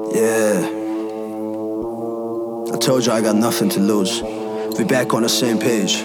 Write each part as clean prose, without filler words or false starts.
Yeah, I told you I got nothing to lose. We back on the same page.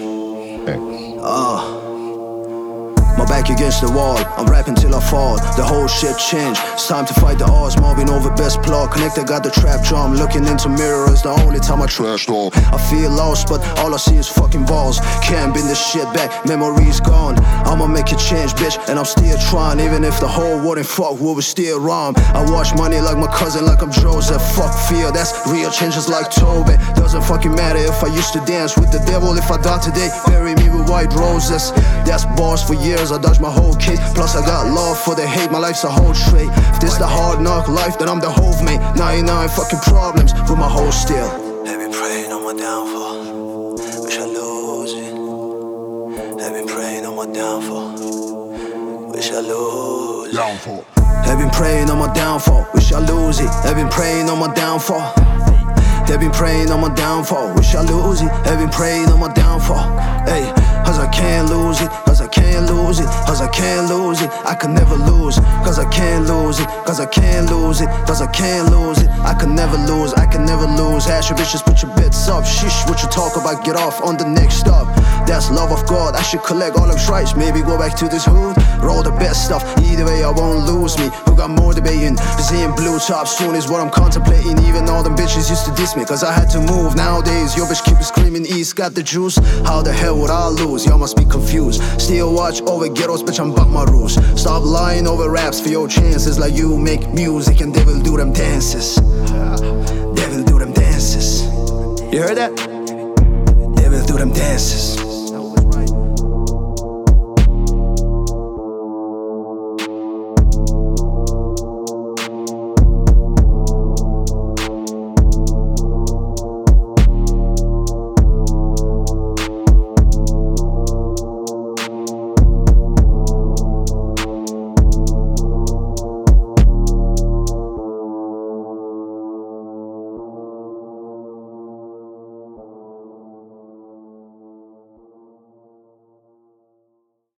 My back against the wall, I'm rapping till I fall. The whole shit changed, it's time to fight the odds. Mobbing over best plot, connected got the trap drum. Looking into mirrors, the only time I trashed all. I feel lost, but all I see is fucking balls. Can't bring this shit back, memories gone. I'ma make it change, bitch, and I'm still trying. Even if the whole world ain't fuck, we will still rhyme. I watch money like my cousin, like I'm Joseph. Fuck fear, that's real changes like Toby. Doesn't fucking matter if I used to dance with the devil. If I die today, bury me with white roses. That's bars for years, I dodged my whole case. Plus I got love for the hate, my life's a whole trait. If this the hard knock life, then I'm the whole mate. 99 fucking problems with my whole still. I've been praying on my downfall, wish I lose it. I've been praying on my downfall, wish I lose it. I've been praying on my downfall, wish I lose it. I've been praying on my downfall. They've been praying on my downfall, wish I lose it. I've been praying on my downfall. Hey, cause I can't lose it, cause I can't lose it, cause I can't lose it. I can never lose, cause I can't lose it, cause I can't lose it, cause I can't lose it. I can never lose, I can never lose. Ask your bitches, put your bets up. Shish, what you talk about, get off on the next stop. That's love of God, I should collect all them stripes. Maybe go back to this hood, roll the best stuff. Either way I won't lose me. Who got more debating? Seeing blue top soon is what I'm contemplating. Even all them bitches used to diss me, cause I had to move. Nowadays your bitch keep screaming East got the juice. How the hell would I lose? Y'all must be confused. Still watch over ghettos, bitch, I'm back my rules. Stop lying over raps for your chances. Like you make music and devil do them dances. Devil do them dances. You heard that? Devil do them dances.